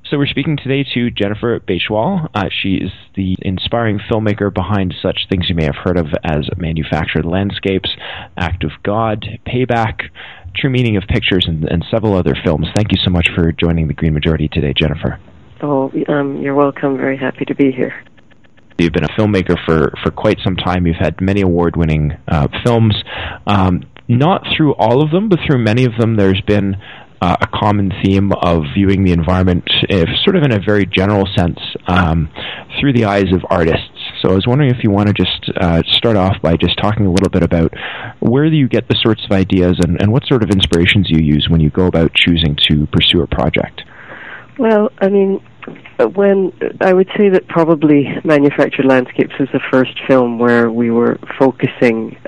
So we're speaking today to Jennifer Beichwal. She is the inspiring filmmaker behind such things you may have heard of as Manufactured Landscapes, Act of God, Payback, True Meaning of Pictures, and several other films. Thank you so much for joining the Green Majority today, Jennifer. Oh, you're welcome. Very happy to be here. You've been a filmmaker for quite some time. You've had many award-winning films. Not through all of them, but through many of them, there's been a common theme of viewing the environment sort of in a very general sense through the eyes of artists. So I was wondering if you want to just start off by just talking a little bit about where you get the sorts of ideas and what sort of inspirations you use when you go about choosing to pursue a project. Well, I mean, when I would say that probably Manufactured Landscapes was the first film where we were focusing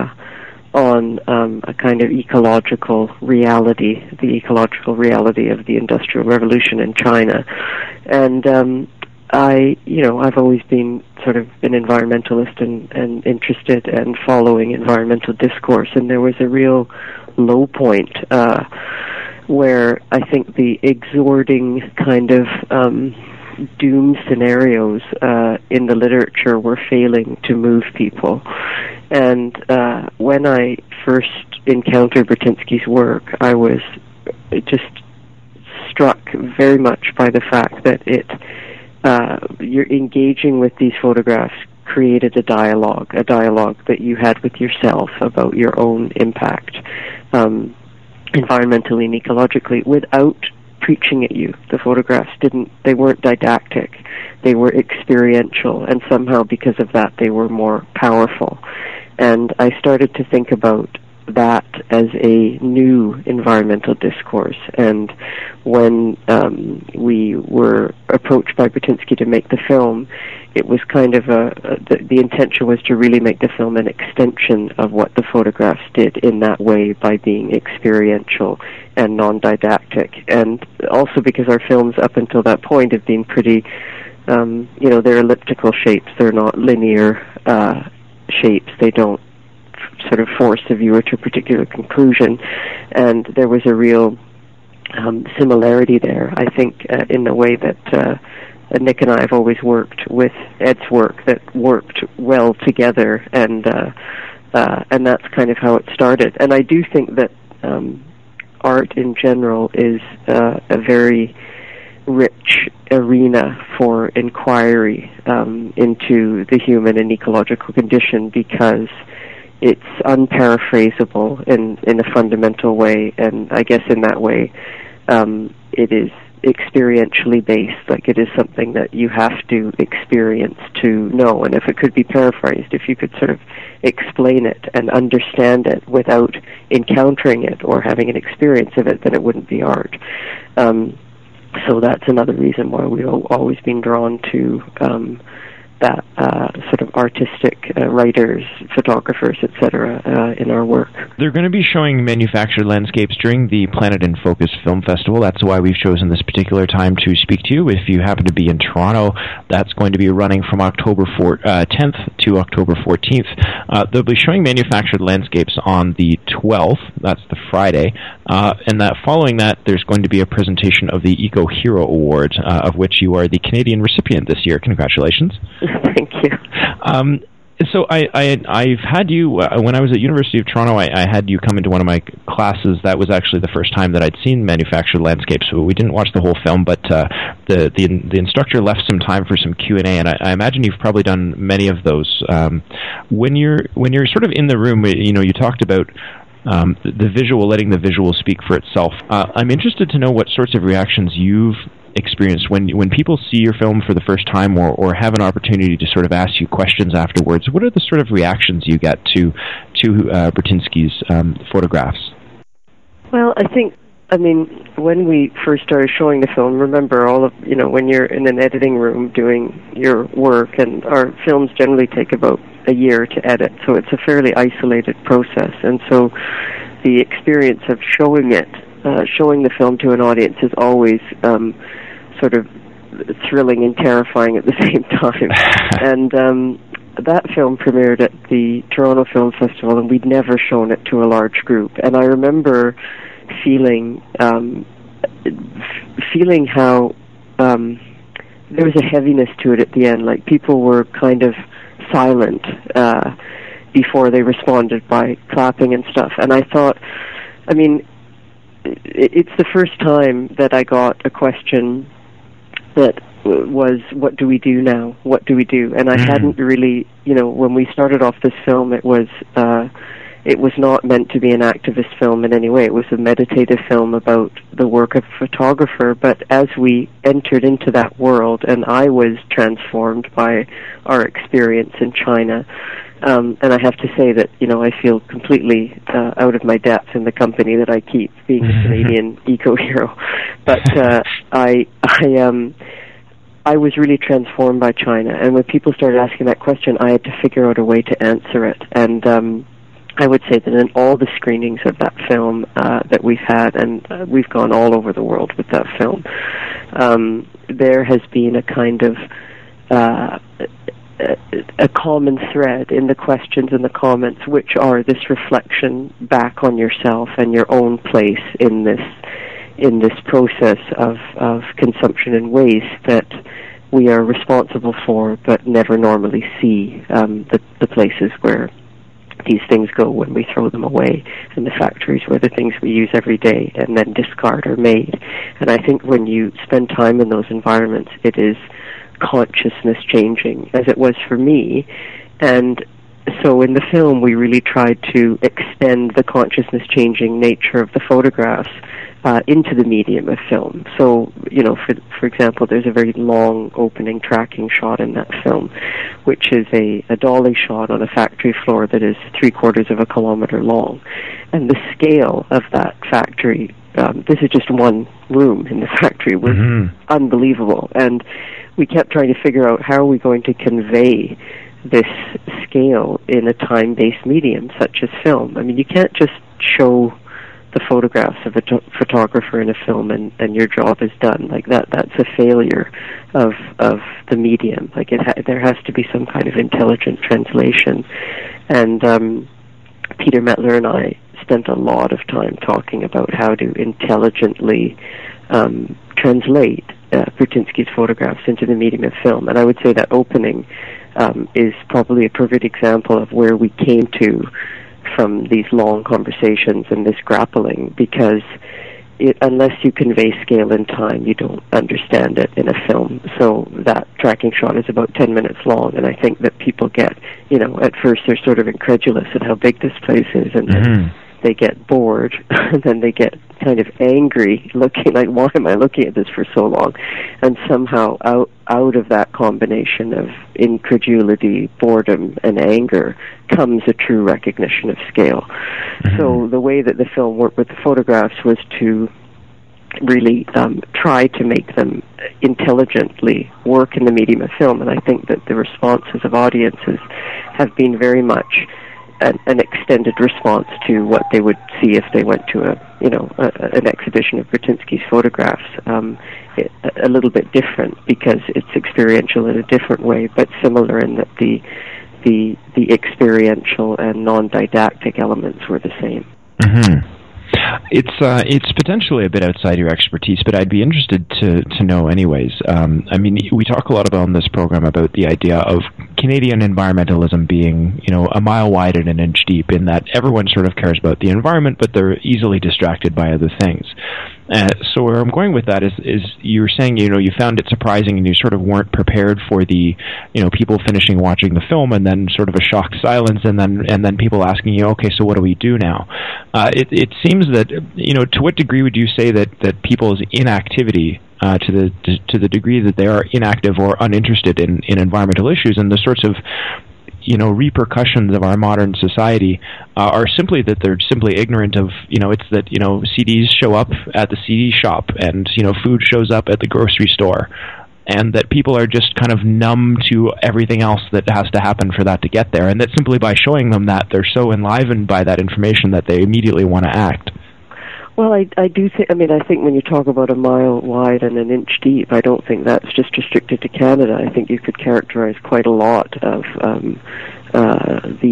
on a kind of ecological reality, the ecological reality of the Industrial Revolution in China. And I've always been sort of an environmentalist and interested and following environmental discourse, and there was a real low point where I think the exhorting kind of doom scenarios in the literature were failing to move people. And when I first encountered Bratinsky's work, I was just struck very much by the fact that you're engaging with these photographs created a dialogue that you had with yourself about your own impact, environmentally and ecologically, without preaching at you. The photographs they weren't didactic, they were experiential, and somehow because of that they were more powerful. And I started to think about that as a new environmental discourse. And when we were approached by Bratinsky to make the film, it was kind of the intention was to really make the film an extension of what the photographs did in that way, by being experiential and non-didactic. And also because our films up until that point have been pretty, they're elliptical shapes, they're not linear shapes, they don't sort of force the viewer to a particular conclusion. And there was a real similarity there, I think, in the way that Nick and I have always worked with Ed's work, that worked well together, and that's kind of how it started. And I do think that art in general is a very rich arena for inquiry into the human and ecological condition, because it's unparaphrasable in a fundamental way, and I guess in that way it is experientially based. Like, it is something that you have to experience to know, and if it could be paraphrased, if you could sort of explain it and understand it without encountering it or having an experience of it, then it wouldn't be art. So that's another reason why we've always been drawn to that sort of artistic writers, photographers, etc. In our work. They're going to be showing Manufactured Landscapes during the Planet in Focus Film Festival. That's why we've chosen this particular time to speak to you. If you happen to be in Toronto, that's going to be running from October 10th to October 14th. They'll be showing Manufactured Landscapes on the 12th. That's the Friday. And that following that, there's going to be a presentation of the Eco Hero Award, of which you are the Canadian recipient this year. Congratulations. Thank you. So I've had you, when I was at University of Toronto, I had you come into one of my classes. That was actually the first time that I'd seen Manufactured Landscapes. So we didn't watch the whole film, but the instructor left some time for some Q&A, and I imagine you've probably done many of those. When you're sort of in the room, you talked about the visual, letting the visual speak for itself. I'm interested to know what sorts of reactions you've experienced when people see your film for the first time, or have an opportunity to sort of ask you questions afterwards. What are the sort of reactions you get to Bratinsky's photographs? Well, I mean, when we first started showing the film, remember when you're in an editing room doing your work, and our films generally take about a year to edit, so it's a fairly isolated process. And so the experience of showing the film to an audience is always sort of thrilling and terrifying at the same time. And that film premiered at the Toronto Film Festival, and we'd never shown it to a large group. And I remember feeling how there was a heaviness to it at the end. Like, people were kind of silent before they responded by clapping and stuff. And I thought, I mean, it's the first time that I got a question that was, what do we do now? What do we do? And I hadn't really, when we started off this film, it was not meant to be an activist film in any way. It was a meditative film about the work of a photographer. But as we entered into that world, and I was transformed by our experience in China, and I have to say that, I feel completely out of my depth in the company that I keep, being a Canadian eco-hero. But I was really transformed by China. And when people started asking that question, I had to figure out a way to answer it. And I would say that in all the screenings of that film that we've had, and we've gone all over the world with that film, there has been a kind of a common thread in the questions and the comments, which are this reflection back on yourself and your own place in this process of consumption and waste that we are responsible for, but never normally see the places where these things go when we throw them away, and the factories where the things we use every day and then discard are made. And I think when you spend time in those environments, it is consciousness changing, as it was for me. And so in the film, we really tried to extend the consciousness changing nature of the photographs into the medium of film. So, for example, there's a very long opening tracking shot in that film, which is a dolly shot on a factory floor that is 3/4 of a kilometer long. And the scale of that factory, this is just one room in the factory, was unbelievable. And we kept trying to figure out, how are we going to convey this scale in a time-based medium such as film? I mean, you can't just show the photographs of a photographer in a film and your job is done. Like, that's a failure of the medium. Like, there has to be some kind of intelligent translation. And Peter Mettler and I spent a lot of time talking about how to intelligently translate Brzezinski's photographs into the medium of film. And I would say that opening is probably a perfect example of where we came to from these long conversations and this grappling, because unless you convey scale in time, you don't understand it in a film. So that tracking shot is about 10 minutes long, and I think that people get, at first they're sort of incredulous at how big this place is, and then they get bored, and then they get kind of angry, looking like, why am I looking at this for so long? And somehow out of that combination of incredulity, boredom, and anger comes a true recognition of scale. So the way that the film worked with the photographs was to really try to make them intelligently work in the medium of film, and I think that the responses of audiences have been very much an extended response to what they would see if they went to an exhibition of Brzezinski's photographs. A little bit different because it's experiential in a different way, but similar in that the experiential and non-didactic elements were the same. It's potentially a bit outside your expertise, but I'd be interested to know anyways. I mean, we talk a lot about on this program about the idea of Canadian environmentalism being, a mile wide and an inch deep, in that everyone sort of cares about the environment, but they're easily distracted by other things. So where I'm going with that is you were saying, you found it surprising and you sort of weren't prepared for the, people finishing watching the film and then sort of a shocked silence and then people asking you, okay, so what do we do now? It seems that, to what degree would you say that people's inactivity, to the degree that they are inactive or uninterested in environmental issues and the sorts of repercussions of our modern society are simply that they're simply ignorant of, it's that, CDs show up at the CD shop and, food shows up at the grocery store, and that people are just kind of numb to everything else that has to happen for that to get there, and that simply by showing them that, they're so enlivened by that information that they immediately want to act. Well, I do think, I think when you talk about a mile wide and an inch deep, I don't think that's just restricted to Canada. I think you could characterize quite a lot of the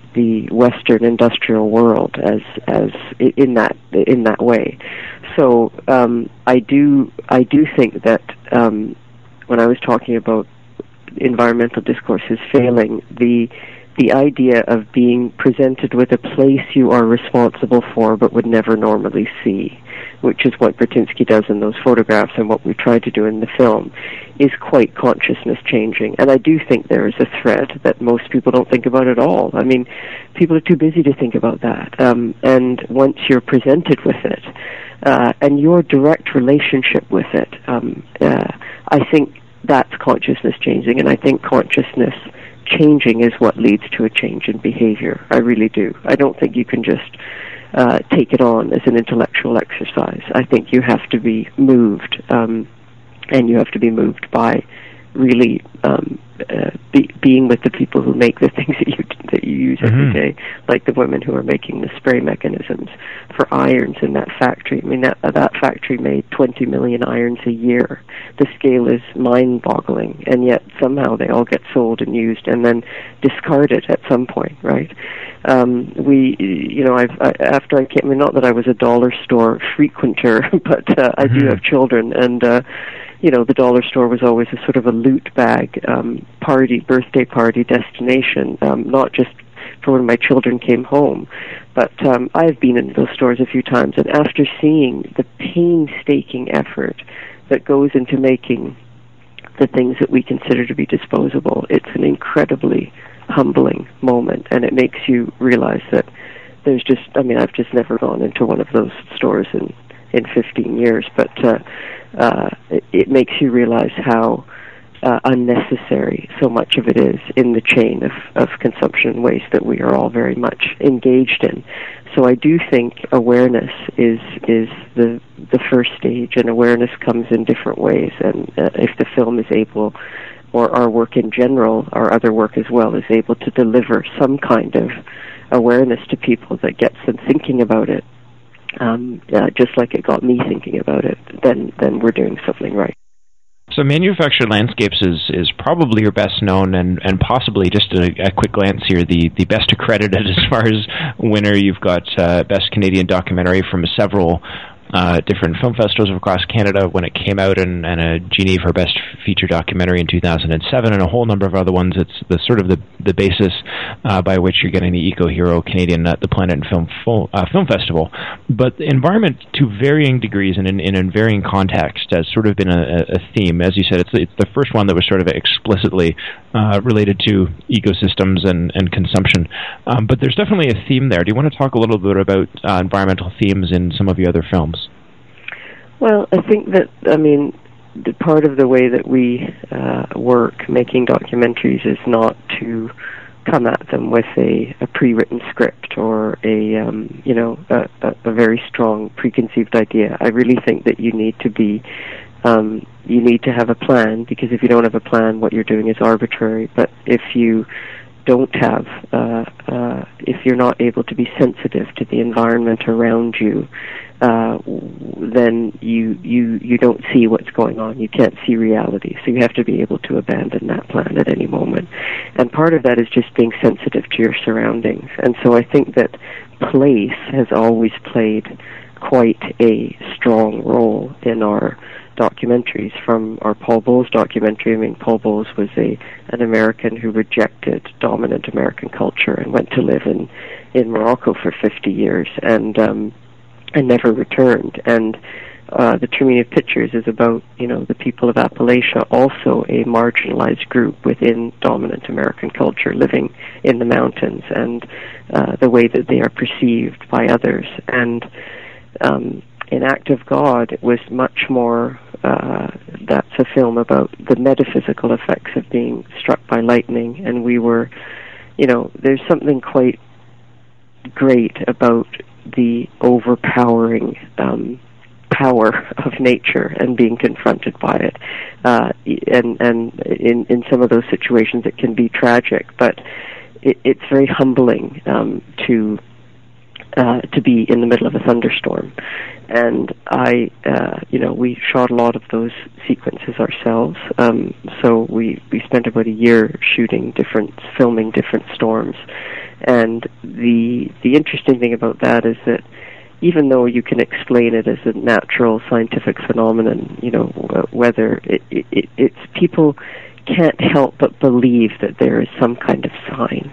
the Western industrial world as in that way. So I do think that when I was talking about environmental discourses failing, the idea of being presented with a place you are responsible for but would never normally see, which is what Burtynsky does in those photographs and what we tried to do in the film, is quite consciousness changing. And I do think there is a thread that most people don't think about at all. I mean, people are too busy to think about that. And once you're presented with it, and your direct relationship with it, I think that's consciousness changing, and I think consciousness changing is what leads to a change in behavior. I really do. I don't think you can just take it on as an intellectual exercise. I think you have to be moved, and you have to be moved by really being with the people who make the things that you use every day, like the women who are making the spray mechanisms for irons in that factory. I mean, that factory made 20 million irons a year. The scale is mind-boggling, and yet somehow they all get sold and used and then discarded at some point, right? After I came, I mean, not that I was a dollar store frequenter, but I do have children, and the dollar store was always a sort of a loot bag birthday party destination, not just for when my children came home, but I've been in those stores a few times, and after seeing the painstaking effort that goes into making the things that we consider to be disposable, it's an incredibly humbling moment, and it makes you realize that there's just, I mean, I've just never gone into one of those stores in 15 years, but it makes you realize how unnecessary so much of it is in the chain of consumption and waste that we are all very much engaged in. So I do think awareness is the first stage, and awareness comes in different ways, and if the film is able, or our work in general, our other work as well, is able to deliver some kind of awareness to people that gets them thinking about it, just like it got me thinking about it, then we're doing something right. So Manufactured Landscapes is probably your best known and possibly, just a quick glance here, the best accredited as far as winner. You've got Best Canadian Documentary from several different film festivals across Canada when it came out, and a Genie for Best Feature Documentary in 2007, and a whole number of other ones. It's the sort of the basis by which you're getting the Eco Hero Canadian The Planet and Film Festival. But the environment, to varying degrees and in varying contexts, has sort of been a theme. As you said, it's the first one that was sort of explicitly related to ecosystems and consumption. But there's definitely a theme there. Do you want to talk a little bit about environmental themes in some of your other films? Well, I think that, I mean, the part of the way that we work making documentaries is not to come at them with a pre-written script or a very strong preconceived idea. I really think that you need to have a plan, because if you don't have a plan, what you're doing is arbitrary. But if you don't have, if you're not able to be sensitive to the environment around you, then you don't see what's going on. You can't see reality. So you have to be able to abandon that plan at any moment. And part of that is just being sensitive to your surroundings. And so I think that place has always played quite a strong role in our documentaries. From our Paul Bowles documentary, I mean, Paul Bowles was an American who rejected dominant American culture and went to live in Morocco for 50 years and never returned. And the True Meaning of Pictures is about, the people of Appalachia, also a marginalized group within dominant American culture, living in the mountains, and the way that they are perceived by others. And in Act of God, it was much more, that's a film about the metaphysical effects of being struck by lightning, and we were, there's something quite great about the overpowering power of nature and being confronted by it. And in some of those situations it can be tragic, but it's very humbling to be in the middle of a thunderstorm. And we shot a lot of those sequences ourselves. So we spent about a year filming different storms. And the interesting thing about that is that even though you can explain it as a natural scientific phenomenon, whether it's people can't help but believe that there is some kind of sign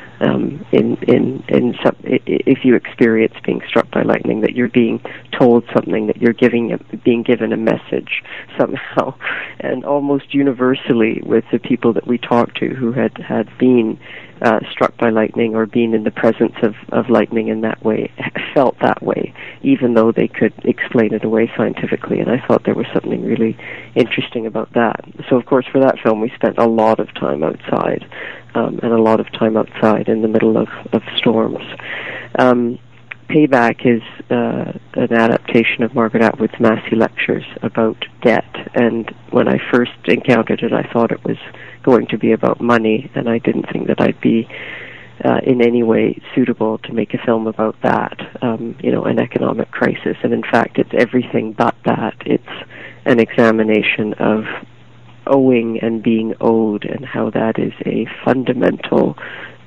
if you experience being struck by lightning, that you're being told something, that you're being given a message somehow. And almost universally with the people that we talked to who had been struck by lightning or been in the presence of lightning in that way, felt that way, even though they could explain it away scientifically. And I thought there was something really interesting about that. So, of course, for that film, we spent a lot of time outside, and a lot of time outside in the middle of storms. Payback is an adaptation of Margaret Atwood's Massey Lectures about debt. And when I first encountered it, I thought it was going to be about money, and I didn't think that I'd be in any way suitable to make a film about that, an economic crisis. And in fact, it's everything but that. It's an examination of owing and being owed, and how that is a fundamental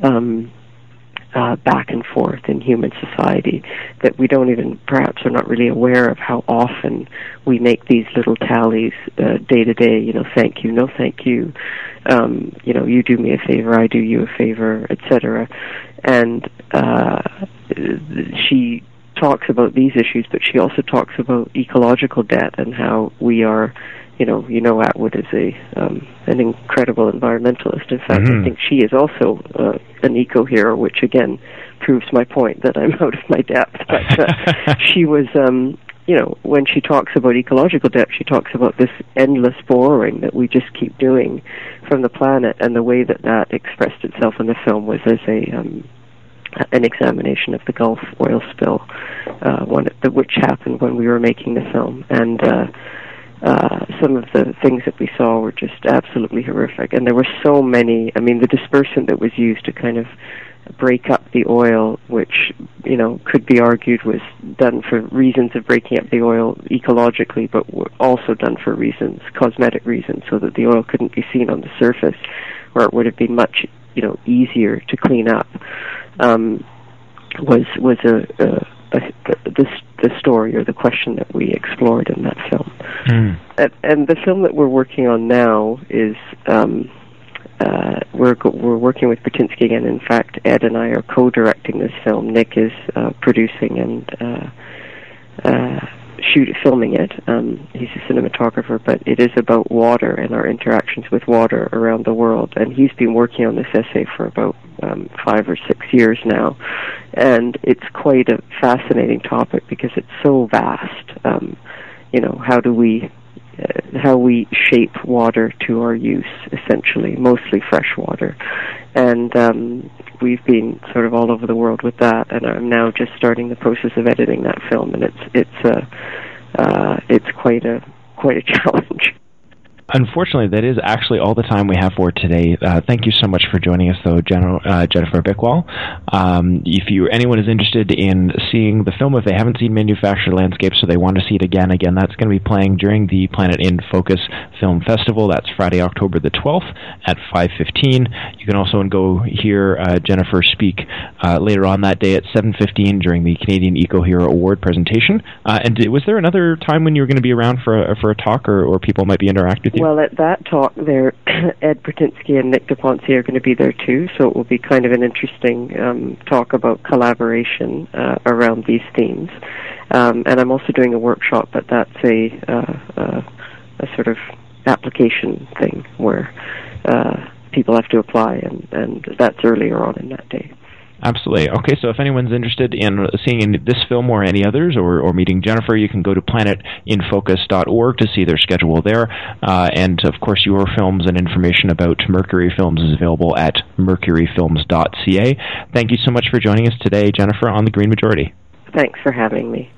back and forth in human society that we don't even, perhaps, are not really aware of how often we make these little tallies day to day. Thank you, no thank you. You do me a favor, I do you a favor, etc. And she talks about these issues, but she also talks about ecological debt and how we are. Atwood is an incredible environmentalist. In fact, I think she is also an eco-hero, which again proves my point that I'm out of my depth. But she was, when she talks about ecological debt, she talks about this endless borrowing that we just keep doing from the planet, and the way that expressed itself in the film was as an examination of the Gulf oil spill, which happened when we were making the film, and some of the things that we saw were just absolutely horrific. And there were so many. I mean, the dispersant that was used to kind of break up the oil, which, could be argued was done for reasons of breaking up the oil ecologically, but were also done for cosmetic reasons, so that the oil couldn't be seen on the surface, where it would have been much, easier to clean up, was the story or the question that we explored in that film. And the film that we're working on now is we're working with Bertinsky again. In fact, Ed and I are co-directing this film. Nick is producing and filming it. He's a cinematographer, but it is about water and our interactions with water around the world. And he's been working on this essay for about 5 or 6 years now. And it's quite a fascinating topic because it's so vast. How we shape water to our use, essentially, mostly fresh water. And we've been sort of all over the world with that, and I'm now just starting the process of editing that film, and it's quite a challenge. Unfortunately, that is actually all the time we have for today. Thank you so much for joining us, though, Jennifer Bickwell. If anyone is interested in seeing the film, if they haven't seen Manufactured Landscapes, so they want to see it again, that's going to be playing during the Planet in Focus Film Festival. That's Friday, October the 12th at 5:15. You can also go hear Jennifer speak later on that day at 7:15 during the Canadian Eco Hero Award presentation. And was there another time when you were going to be around for a talk, or people might be interacting with you? Well, at that talk there, Ed Bertinsky and Nick DePonce are going to be there too, so it will be kind of an interesting talk about collaboration around these themes. And I'm also doing a workshop, but that's a sort of application thing where people have to apply, and that's earlier on in that day. Absolutely. Okay, so if anyone's interested in seeing this film or any others, or meeting Jennifer, you can go to planetinfocus.org to see their schedule there. And, of course, your films and information about Mercury Films is available at mercuryfilms.ca. Thank you so much for joining us today, Jennifer, on The Green Majority. Thanks for having me.